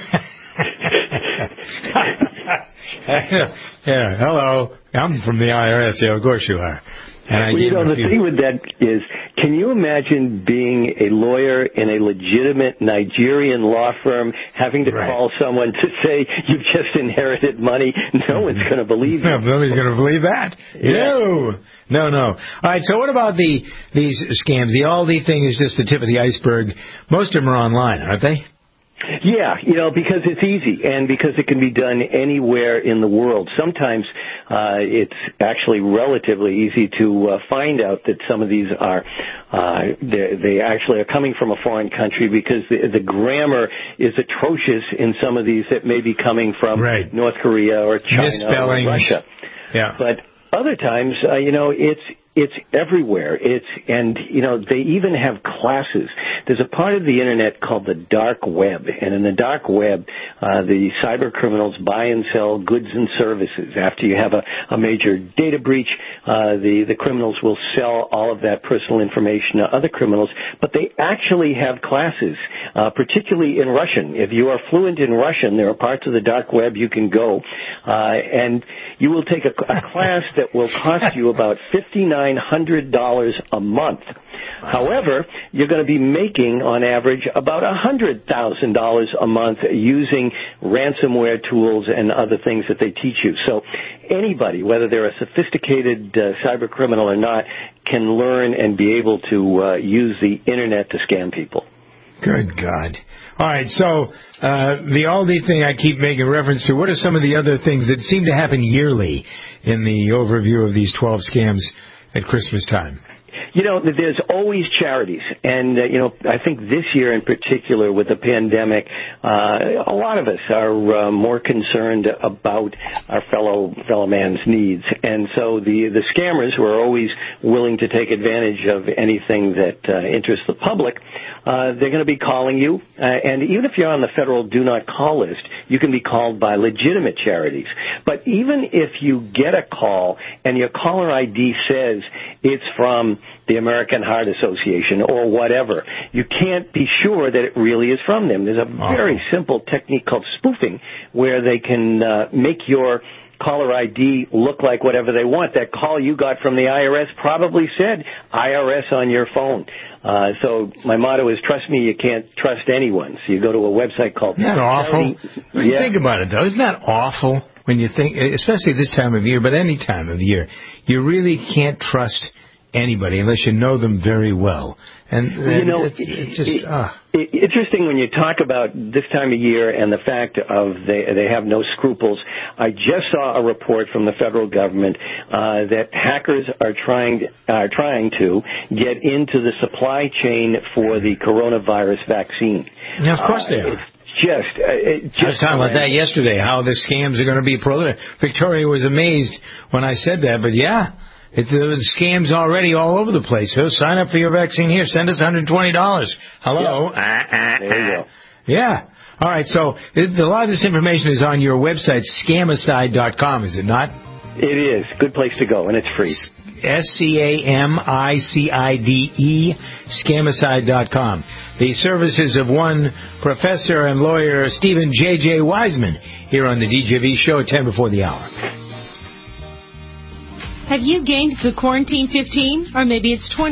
yeah, hello, I'm from the I R S. Yeah, of course you are. And I well, you know, the thing with that is, can you imagine being a lawyer in a legitimate Nigerian law firm, having to right. call someone to say you've just inherited money? No one's going to believe you. No, nobody's going to believe that. Yeah. No, no, no. All right, so what about the these scams? The Aldi thing is just the tip of the iceberg. Most of them are online, aren't they? Yeah, you know, because it's easy and because it can be done anywhere in the world. Sometimes uh, it's actually relatively easy to uh, find out that some of these are, uh, they actually are coming from a foreign country because the, the grammar is atrocious in some of these that may be coming from right. North Korea or China or Russia. Yeah. But other times, uh, you know, it's It's everywhere. It's, and, you know, they even have classes. There's a part of the Internet called the dark web. And in the dark web, uh, the cyber criminals buy and sell goods and services. After you have a, a major data breach, uh, the, the criminals will sell all of that personal information to other criminals. But they actually have classes, uh, particularly in Russian. If you are fluent in Russian, there are parts of the dark web you can go, uh, and you will take a, a class that will cost you about fifty-nine hundred dollars a month. However, you're going to be making, on average, about one hundred thousand dollars a month using ransomware tools and other things that they teach you. So anybody, whether they're a sophisticated uh, cyber criminal or not, can learn and be able to uh, use the Internet to scam people. Good God. All right, so uh, the Aldi thing I keep making reference to, what are some of the other things that seem to happen yearly in the overview of these twelve scams at Christmas time? You know, there's always charities. And, uh, you know, I think this year in particular with the pandemic, uh, a lot of us are uh, more concerned about our fellow fellow man's needs. And so the, the scammers who are always willing to take advantage of anything that uh, interests the public, uh, they're going to be calling you. Uh, and even if you're on the federal do not call list, you can be called by legitimate charities. But even if you get a call and your caller I D says it's from the American Heart Association or whatever, you can't be sure that it really is from them. There's a very simple technique called spoofing where they can uh, make your caller I D look like whatever they want. That call you got from the I R S probably said I R S on your phone. Uh, so my motto is, trust me, you can't trust anyone. So you go to a website called... Isn't that awful? When you think about it, though, isn't that awful when you think, especially this time of year, but any time of year, you really can't trust anybody unless you know them very well. And, and you know, it's, it's just... Uh. Interesting when you talk about this time of year and the fact of they they have no scruples. I just saw a report from the federal government uh, that hackers are trying are trying to get into the supply chain for the coronavirus vaccine. Yeah, of course uh, they are. Just, uh, it just I was talking about that yesterday, how the scams are going to be prolific. Victoria was amazed when I said that, but yeah. It, the scams already all over the place. So sign up for your vaccine here. Send us one hundred twenty dollars. Hello? Yep. Uh, uh, there you go. Yeah. All right. So it, a lot of this information is on your website, scamicide dot com, is it not? It is. Good place to go, and it's free. S C A M I C I D E, scamicide dot com. The services of one professor and lawyer, Stephen J J. Wiseman, here on the D J V show at ten before the hour. Have you gained the quarantine fifteen? Or maybe it's twenty.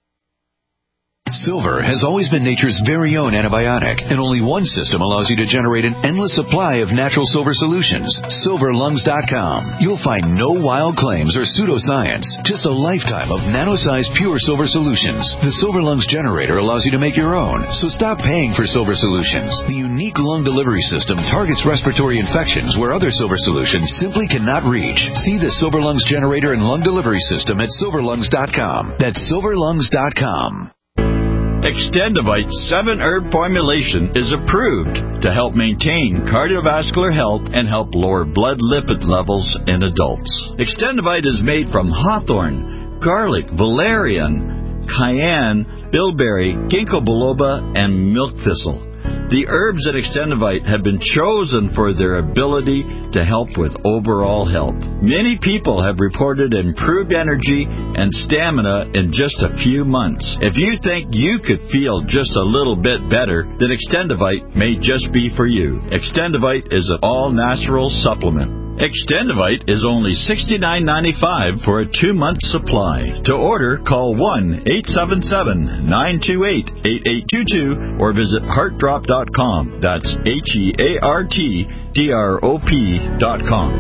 Silver has always been nature's very own antibiotic, and only one system allows you to generate an endless supply of natural silver solutions. silver lungs dot com. You'll find no wild claims or pseudoscience, just a lifetime of nano-sized pure silver solutions. The Silver Lungs generator allows you to make your own, so stop paying for silver solutions. The unique lung delivery system targets respiratory infections where other silver solutions simply cannot reach. See the Silver Lungs generator and lung delivery system at silver lungs dot com. That's silver lungs dot com. Extendivite's seven-herb formulation is approved to help maintain cardiovascular health and help lower blood lipid levels in adults. Extendivite is made from hawthorn, garlic, valerian, cayenne, bilberry, ginkgo biloba, and milk thistle. The herbs at Extendivite have been chosen for their ability to help with overall health. Many people have reported improved energy and stamina in just a few months. If you think you could feel just a little bit better, then Extendivite may just be for you. Extendivite is an all-natural supplement. Extendivite is only sixty-nine ninety-five for a two-month supply. To order, call one eight seven seven, nine two eight, eight eight two two or visit heart drop dot com. That's H E A R T D R O P dot com.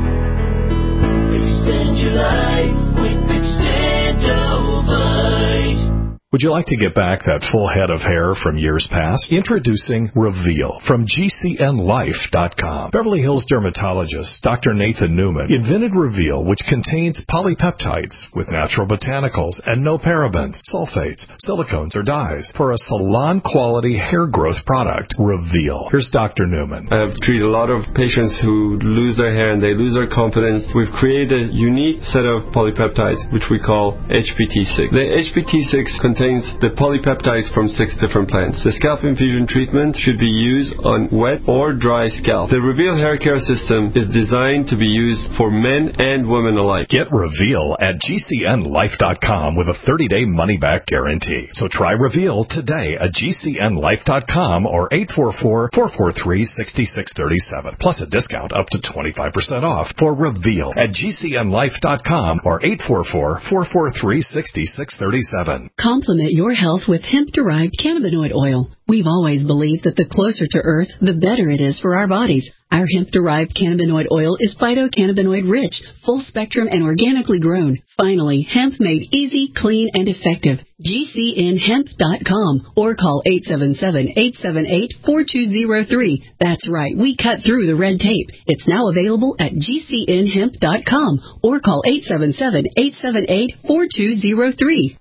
Extend your life with Extendivite. Would you like to get back that full head of hair from years past? Introducing Reveal from G C N life dot com. Beverly Hills dermatologist Doctor Nathan Newman invented Reveal, which contains polypeptides with natural botanicals and no parabens, sulfates, silicones, or dyes for a salon-quality hair growth product. Reveal. Here's Doctor Newman. I've treated a lot of patients who lose their hair and they lose their confidence. We've created a unique set of polypeptides, which we call H P T six. The H P T six contains the polypeptides from six different plants. The scalp infusion treatment should be used on wet or dry scalp. The Reveal hair care system is designed to be used for men and women alike. Get Reveal at G C N life dot com with a thirty-day money-back guarantee. So try Reveal today at G C N life dot com or eight four four, four four three, six six three seven. Plus a discount up to twenty-five percent off for Reveal at G C N life dot com or eight four four, four four three, six six three seven. Complement your health with hemp-derived cannabinoid oil. We've always believed that the closer to Earth, the better it is for our bodies. Our hemp-derived cannabinoid oil is phytocannabinoid rich, full-spectrum, and organically grown. Finally, hemp made easy, clean, and effective. G C N hemp dot com or call eight seven seven, eight seven eight, four two zero three. That's right, we cut through the red tape. It's now available at G C N hemp dot com or call eight seven seven, eight seven eight, four two zero three.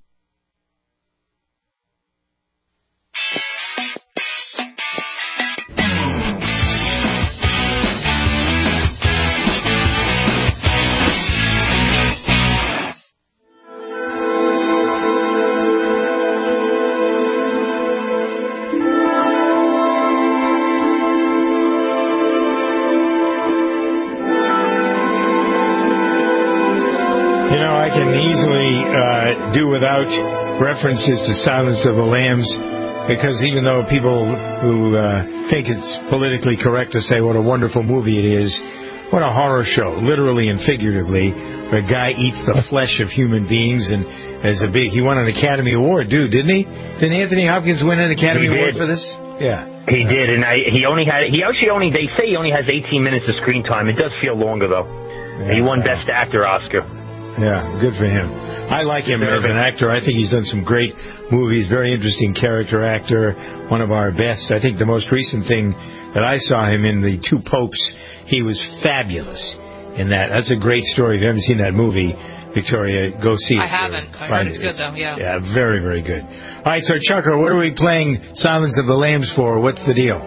I can easily uh, do without references to Silence of the Lambs, because even though people who uh, think it's politically correct to say what a wonderful movie it is, what a horror show, literally and figuratively, where a guy eats the flesh of human beings and as a big, he won an Academy Award, dude, didn't he? Didn't Anthony Hopkins win an Academy Award for this? Yeah. He did, and I, he only had, he actually only, they say he only has eighteen minutes of screen time. It does feel longer, though. Yeah, he won Best Actor Oscar. Yeah, good for him. I like him as an actor. I think he's done some great movies, very interesting character actor, one of our best. I think the most recent thing that I saw him in, The Two Popes, he was fabulous in that. That's a great story. If you haven't seen that movie, Victoria, go see it. I haven't. I heard it's good, though, yeah. Yeah, very, very good. All right, so, Chucker, what are we playing Silence of the Lambs for? What's the deal?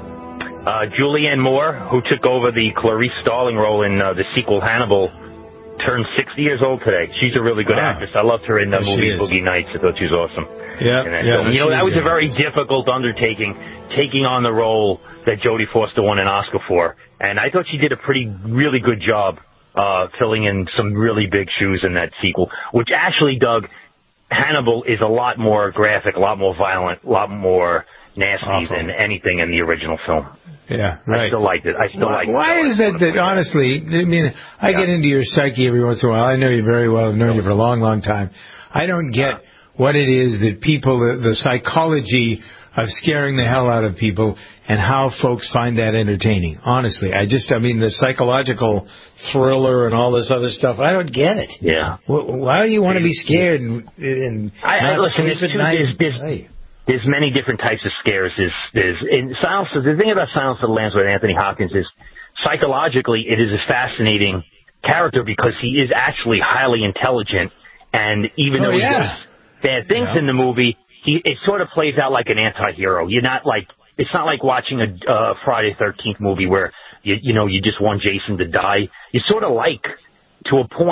Uh, Julianne Moore, who took over the Clarice Starling role in uh, the sequel Hannibal, turned sixty years old today. She's a really good wow. actress. I loved her in the yes, movie Boogie Nights. I thought she was awesome. Yeah, yeah. You know, that was a very difficult undertaking, taking on the role that Jodie Foster won an Oscar for. And I thought she did a pretty, really good job uh, filling in some really big shoes in that sequel, which actually, Doug, Hannibal is a lot more graphic, a lot more violent, a lot more nasty Awful. than anything in the original film. Yeah, right. I still liked it. I still why, liked it. Why is that, that honestly, I mean, I yeah. get into your psyche every once in a while. I know you very well. I've known you for a long, long time. I don't get what it is that people, the, the psychology of scaring the hell out of people and how folks find that entertaining. Honestly, I just, I mean, the psychological thriller and all this other stuff, I don't get it. Yeah. Why do you want to be scared and, and I, not I, listen, sleep at two, night? There's, there's, hey. There's many different types of scares. There's, there's in Silence. The thing about Silence of the Lambs with Anthony Hopkins is psychologically it is a fascinating character because he is actually highly intelligent, and even oh, though yeah. he does bad things yeah. in the movie, he it sort of plays out like an anti-hero. You're not like it's not like watching a uh, Friday the thirteenth movie where you you know you just want Jason to die. You sort of like to a point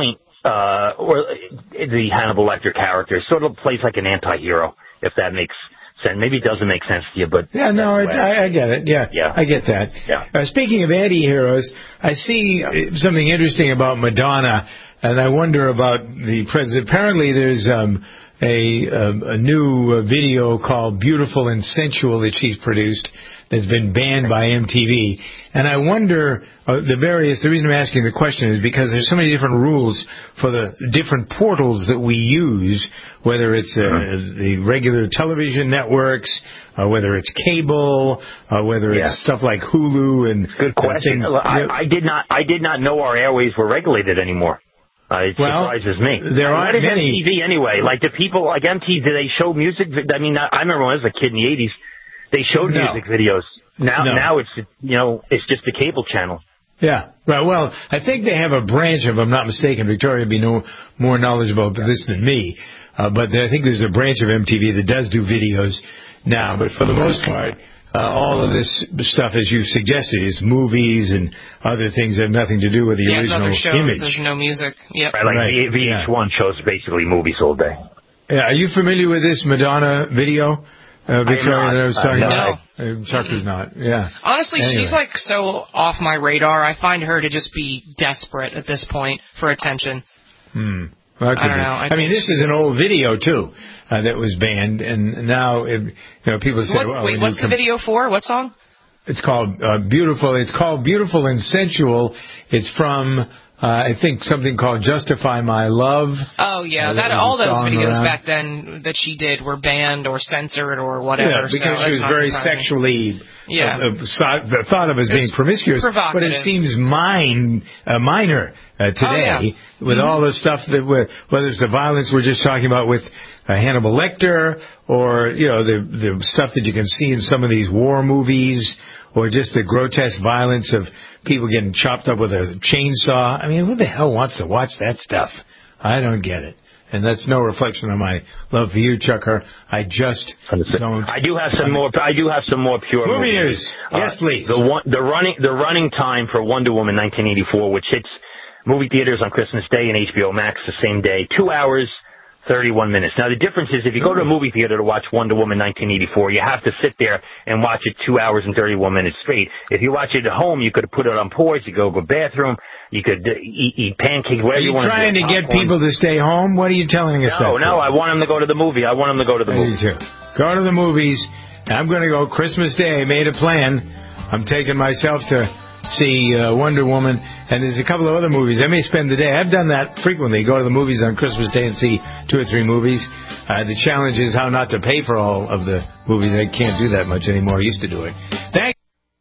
uh, or the Hannibal Lecter character sort of plays like an anti-hero, if that makes sense. Maybe it doesn't make sense to you, but yeah, no, it, I, I get it. Yeah, yeah, I get that. Yeah. Uh, speaking of anti-heroes, I see something interesting about Madonna, and I wonder about the president. Apparently, there's um, a, a a new video called "Beautiful and Sensual" that she's produced that's been banned by M T V. And I wonder, uh, the various, the reason I'm asking the question is because there's so many different rules for the different portals that we use, whether it's uh, the regular television networks, uh, whether it's cable, uh, whether it's Yeah. stuff like Hulu and Good question. uh, things. I, I did not, I did not know our airways were regulated anymore. Uh, it Well, surprises me. there What aren't is many- M T V anyway? Like, do people, like M T V, do they show music? I mean, I remember when I was a kid in the eighties, they showed No. music videos. Now, No. now it's, you know, it's just a cable channel. Yeah, right. Well, I think they have a branch, if I'm not mistaken. Victoria would be no more knowledgeable about this than me. Uh, but I think there's a branch of M T V that does do videos now. But for the most part, uh, all of this stuff, as you suggested, is movies and other things that have nothing to do with the yeah, original other shows, image. there's no music. Yep. Right, like Right, V H one shows basically movies all day. Yeah, are you familiar with this Madonna video, uh, Victoria, that I was talking I'm about? not. Uh, Chucker's not. Yeah. Honestly, Anyway. she's like so off my radar. I find her to just be desperate at this point for attention. Hmm. Well, that could I don't be. know. I I, mean, think this is an old video too uh, that was banned, and now it, you know people say, What's, "Well, wait, when what's you the com- video for? What song? It's called uh, Beautiful. It's called Beautiful and Sensual. It's from uh, I think something called Justify My Love. Oh yeah, Uh, that there was all a those song videos around. back then that she did were banned or censored or whatever. Yeah, because so she was that's not very surprising. sexually Yeah. uh, uh, thought of as It being was promiscuous, but it provocative. seems mine, uh, minor uh, today Oh, yeah. with Mhm. all the stuff that we're, whether it's the violence we're just talking about with uh, Hannibal Lecter, or you know the the stuff that you can see in some of these war movies, or just the grotesque violence of people getting chopped up with a chainsaw. I mean, who the hell wants to watch that stuff? I don't get it. And that's no reflection on my love for you, Chucker. I just don't. I do have some more. I do have some more pure Movie movie news. Yes, please. The one, the running, the running time for Wonder Woman nineteen eighty-four, which hits movie theaters on Christmas Day and H B O Max the same day, two hours, thirty-one minutes. Now the difference is if you go to a movie theater to watch Wonder Woman nineteen eighty-four, you have to sit there and watch it two hours and thirty-one minutes straight. If you watch it at home, you could put it on pause. You go to the bathroom. You could uh, eat, eat pancakes, Are whatever you you want trying to to do. get Popcorn. people to stay home? What are you telling us? No, that no, for? I want them to go to the movie. I want them to go to the Me movie. too. Go to the movies. I'm going to go Christmas Day. I made a plan. I'm taking myself to see uh, Wonder Woman, and there's a couple of other movies. I may spend the day. I've done that frequently. Go to the movies on Christmas Day and see two or three movies. Uh, the challenge is how not to pay for all of the movies. I can't do that much anymore. I used to do it. Thank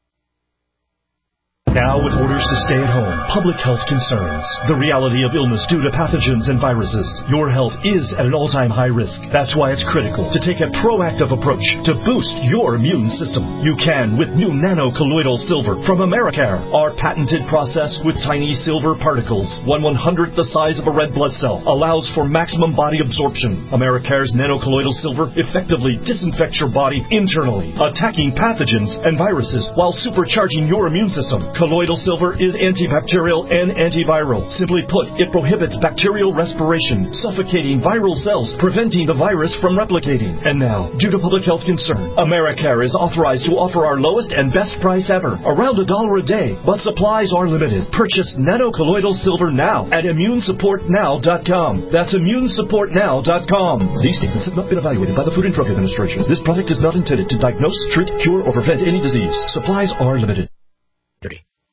Now, with orders to stay at home, public health concerns, the reality of illness due to pathogens and viruses, your health is at an all-time high risk. That's why it's critical to take a proactive approach to boost your immune system. You can with new nano-colloidal silver from Americare. Our patented process with tiny silver particles, one one-hundredth the size of a red blood cell, allows for maximum body absorption. Americare's nano-colloidal silver effectively disinfects your body internally, attacking pathogens and viruses while supercharging your immune system. Colloidal silver is antibacterial and antiviral. Simply put, it prohibits bacterial respiration, suffocating viral cells, preventing the virus from replicating. And now, due to public health concern, Americare is authorized to offer our lowest and best price ever, around a dollar a day, but supplies are limited. Purchase nano-colloidal silver now at immune support now dot com. That's immune support now dot com. These statements have not been evaluated by the Food and Drug Administration. This product is not intended to diagnose, treat, cure, or prevent any disease. Supplies are limited.